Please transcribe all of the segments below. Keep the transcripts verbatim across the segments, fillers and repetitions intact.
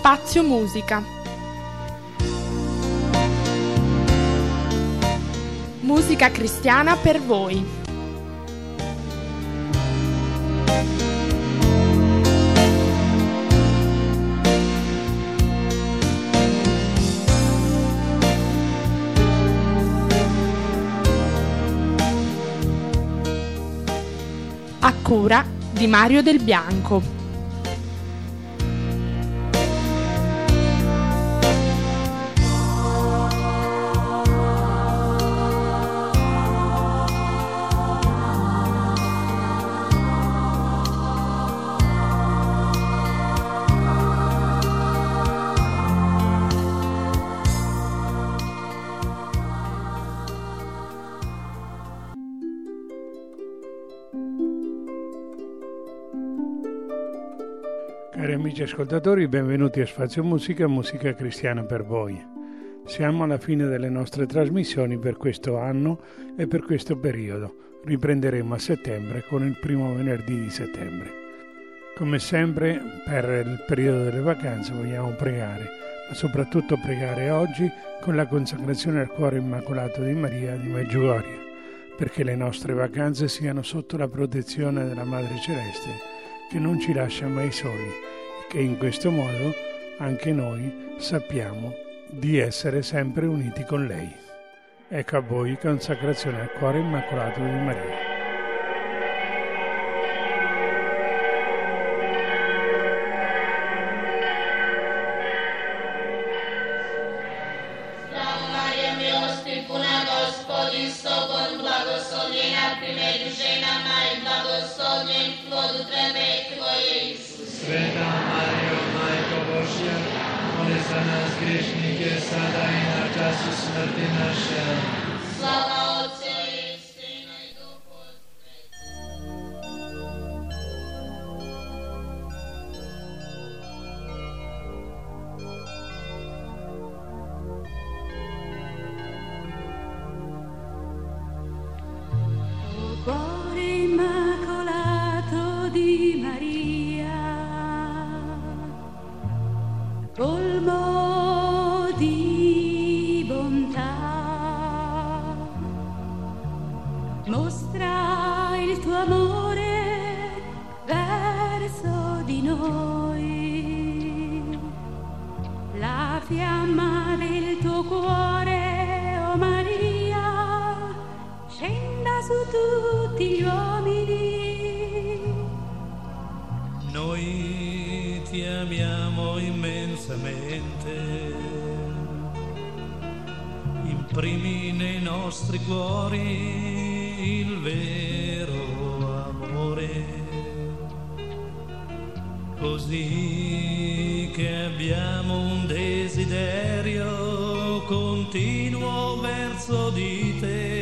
Spazio Musica. Musica cristiana per voi. A cura di Mario Del Bianco. Cari amici ascoltatori, benvenuti a Spazio Musica, musica cristiana per voi. Siamo alla fine delle nostre trasmissioni per questo anno e per questo periodo. Riprenderemo a settembre con il primo venerdì di settembre. Come sempre, per il periodo delle vacanze vogliamo pregare, ma soprattutto pregare oggi con la consacrazione al cuore immacolato di Maria di Medjugorje, perché le nostre vacanze siano sotto la protezione della Madre Celeste, che non ci lascia mai soli e che in questo modo anche noi sappiamo di essere sempre uniti con lei. Ecco a voi consacrazione al cuore immacolato di Maria. Sveta Mario, Majko Božja, moli za nas grešnike, sada i na času smrti naše. Slava Otcu i Sinu i Duhu O cuore immacolato di Maria, colmo di bontà, mostra il tuo amore verso di noi, la fiamma del tuo cuore, o Maria, scenda su tutti gli uomini. Noi ti amiamo immensamente, imprimi nei nostri cuori il vero amore, così che abbiamo un desiderio continuo verso di te.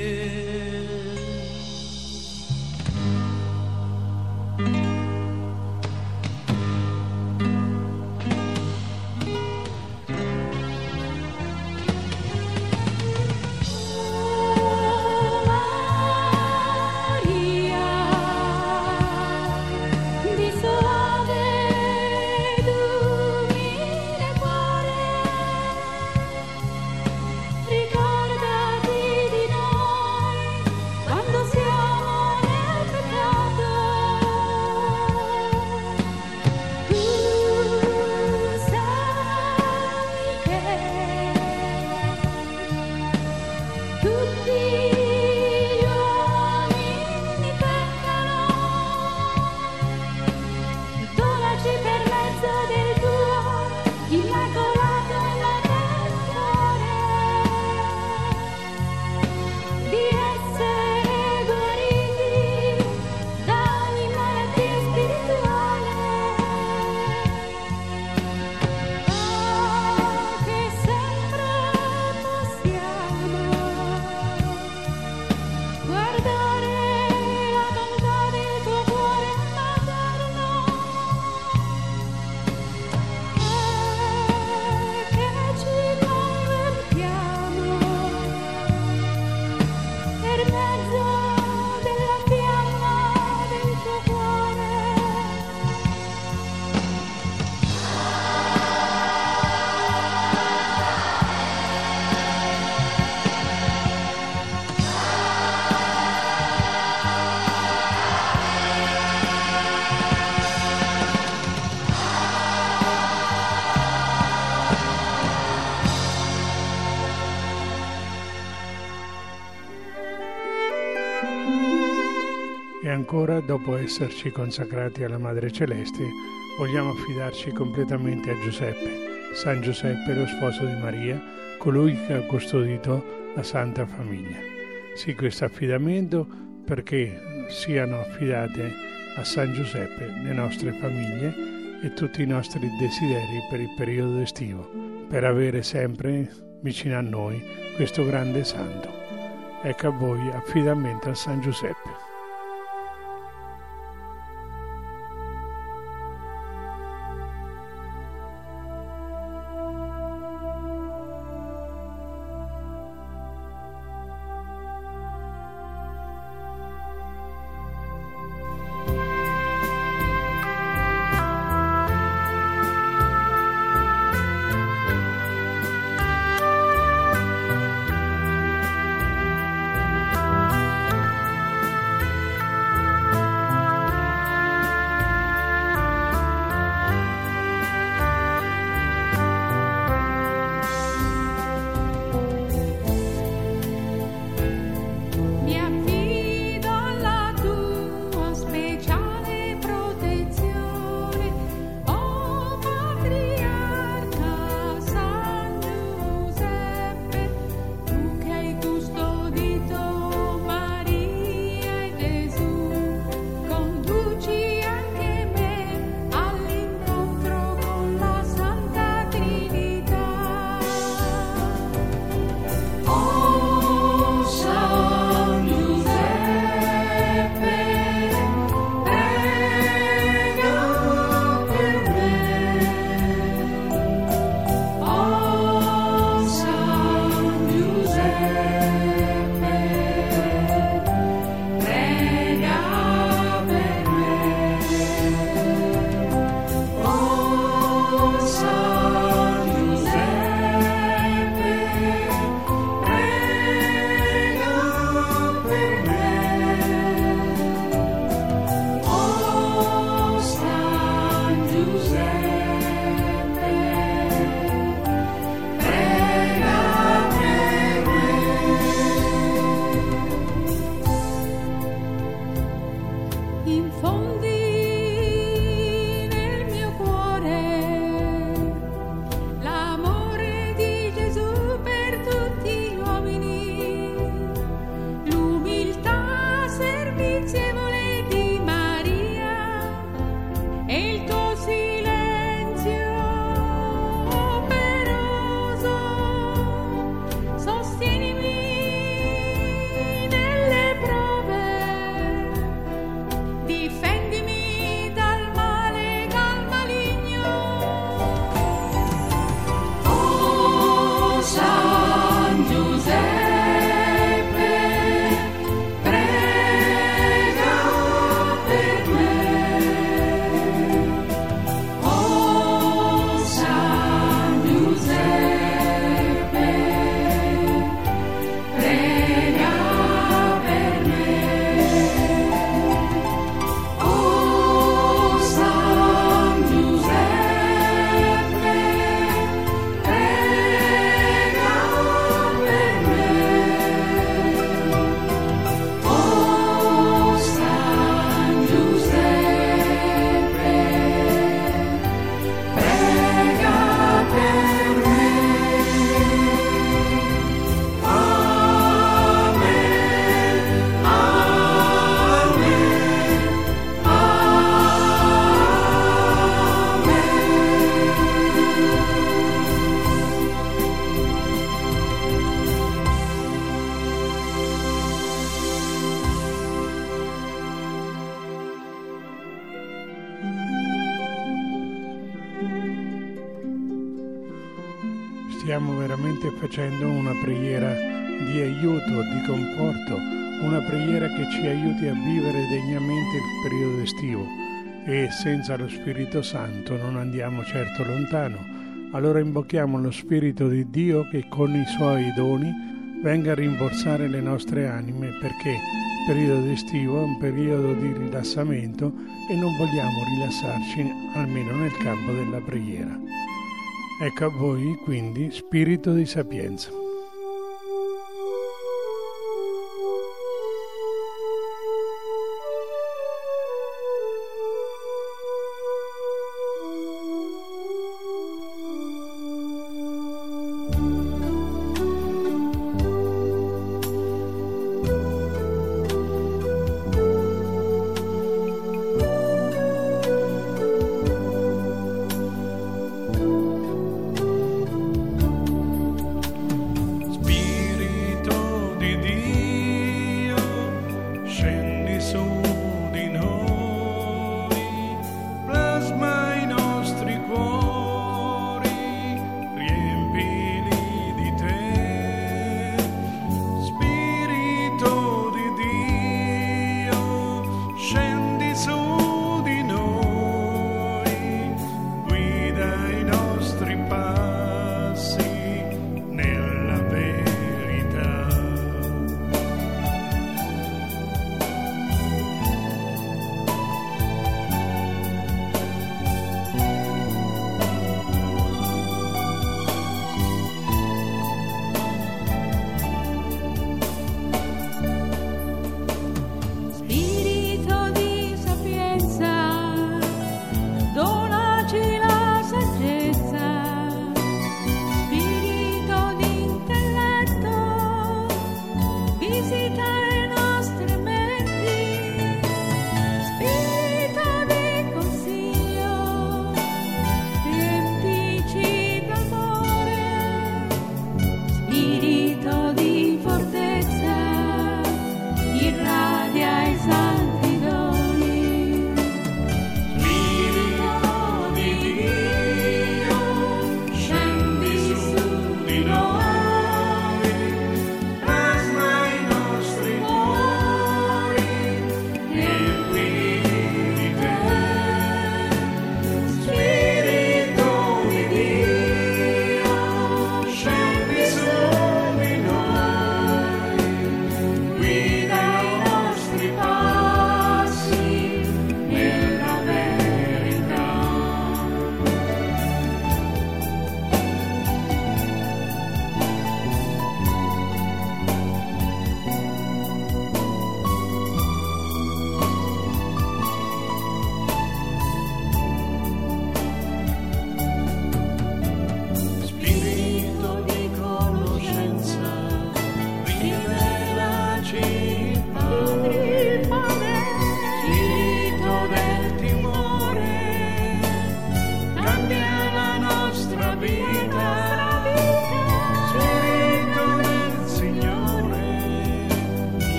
Ricordati di noi. ancora, dopo esserci consacrati alla Madre Celeste, vogliamo affidarci completamente a Giuseppe, San Giuseppe, lo sposo di Maria, colui che ha custodito la Santa Famiglia. Sì, questo affidamento perché siano affidate a San Giuseppe le nostre famiglie e tutti i nostri desideri per il periodo estivo, per avere sempre vicino a noi questo grande santo. Ecco a voi affidamento a San Giuseppe. stiamo veramente facendo una preghiera di aiuto, di conforto, una preghiera che ci aiuti a vivere degnamente il periodo estivo, e senza lo Spirito Santo non andiamo certo lontano. Allora invochiamo lo Spirito di Dio che con i suoi doni venga a rinforzare le nostre anime, perché il periodo estivo è un periodo di rilassamento e non vogliamo rilassarci almeno nel campo della preghiera. Ecco a voi quindi spirito di sapienza.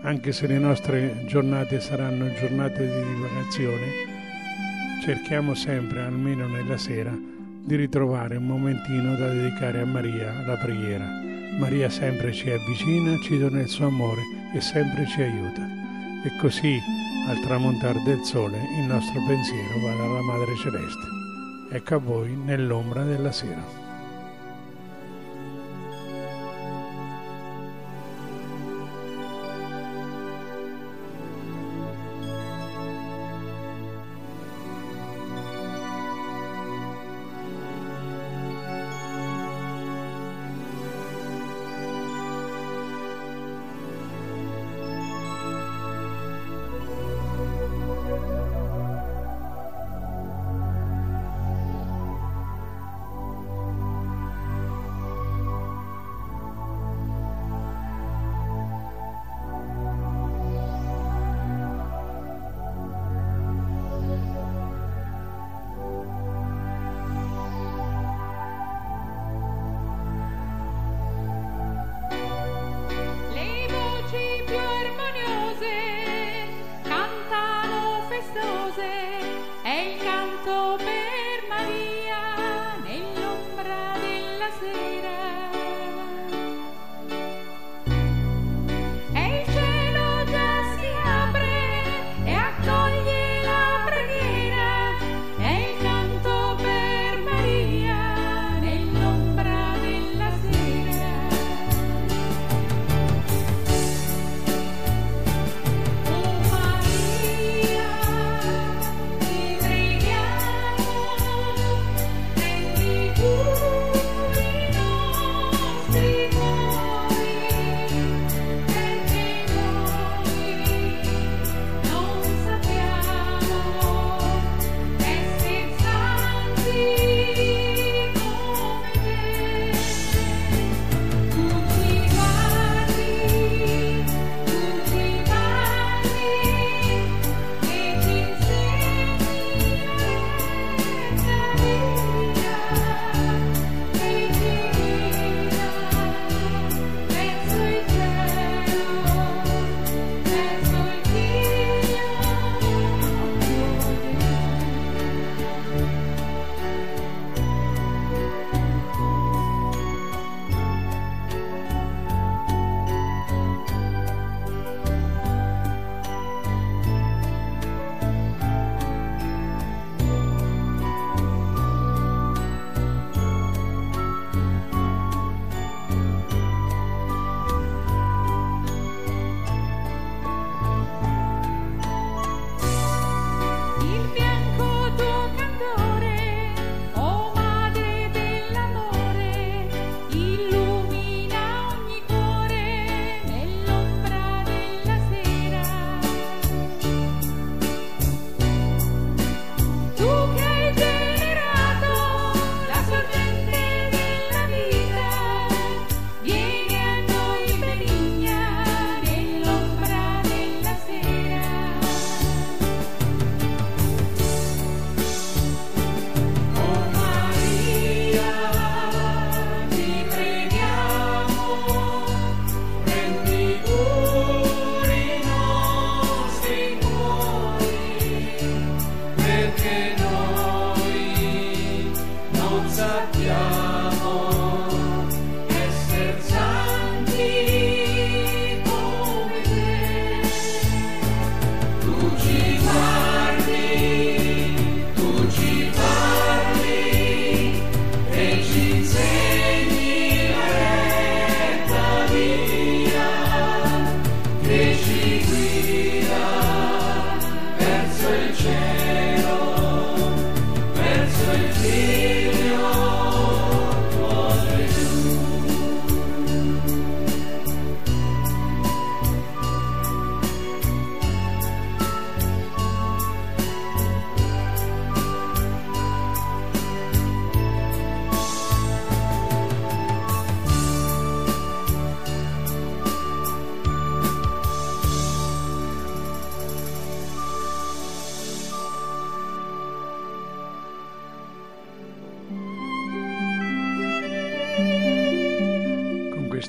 Anche se le nostre giornate saranno giornate di divagazione, cerchiamo sempre, almeno nella sera, di ritrovare un momentino da dedicare a Maria, alla preghiera. Maria sempre ci avvicina, ci dona il suo amore e sempre ci aiuta. E così, al tramontare del sole, il nostro pensiero va dalla Madre Celeste. Ecco a voi nell'ombra della sera.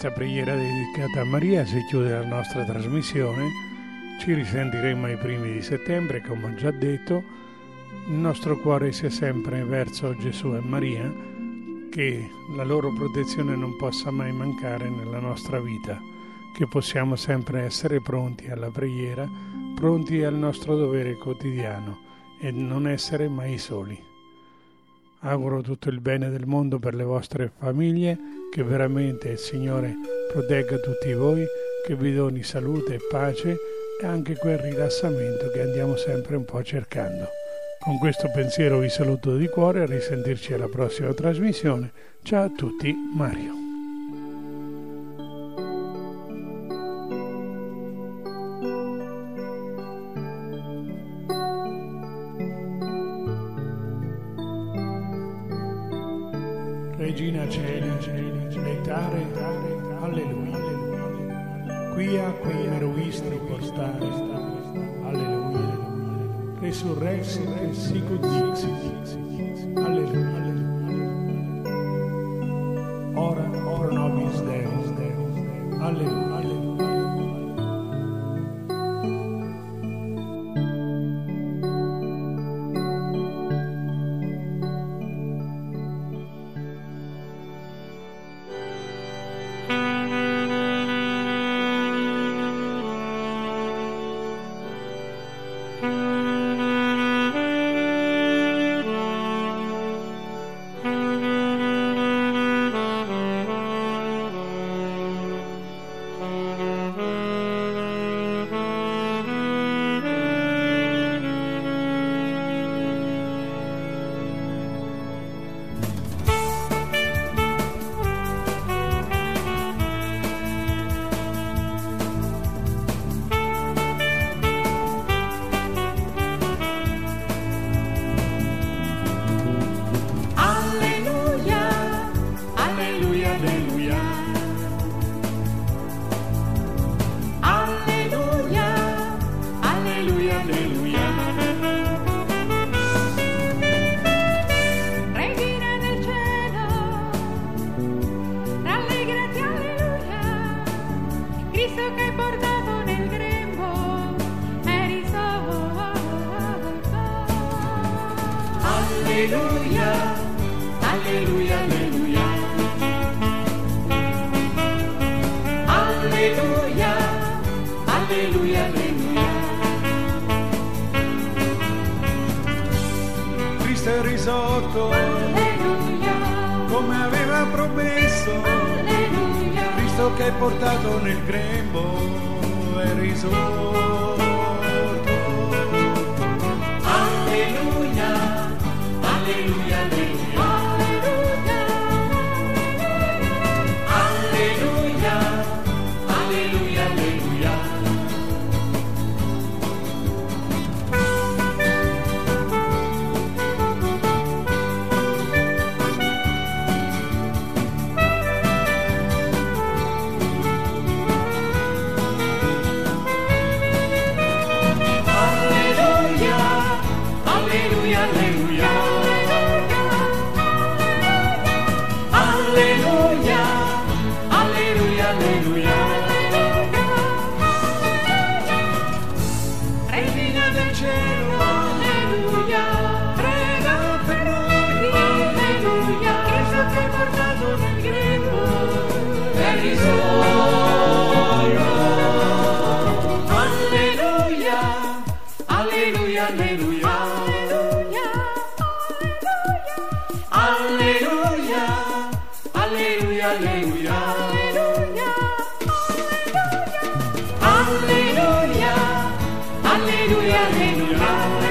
questa preghiera dedicata a Maria si chiude la nostra trasmissione. Ci risentiremo ai primi di settembre, come ho già detto. Il nostro cuore sia sempre verso Gesù e Maria, che la loro protezione non possa mai mancare nella nostra vita, che possiamo sempre essere pronti alla preghiera, pronti al nostro dovere quotidiano e non essere mai soli. Auguro tutto il bene del mondo per le vostre famiglie, che veramente il Signore protegga tutti voi, che vi doni salute e pace e anche quel rilassamento che andiamo sempre un po' cercando. Con questo pensiero vi saluto di cuore, a risentirci alla prossima trasmissione. Ciao a tutti, Mario. Regina Celi, letare, alleluia. Quia qui meruistri portare, alleluia. Resurrexit sicut dixit, alleluia. Ora pro nobis Deus, alleluia. Alleluia, alleluia, alleluia. Alleluia, alleluia, alleluia. Cristo è risorto, Alleluia, come aveva promesso. alleluia. Cristo che è portato nel grembo è risorto. Alleluia, alleluia, alleluia. Alleluia, alleluia, alleluia. Alleluia, alleluia. Alleluia, alleluia, alleluia. Regina del cielo, Alleluia, prega per noi. alleluia. Cristo che è portato nel grembo È risorto. Alleluia, alleluia, alleluia. Alleluia, alleluia, alleluia. Alleluia, alleluia, alleluia.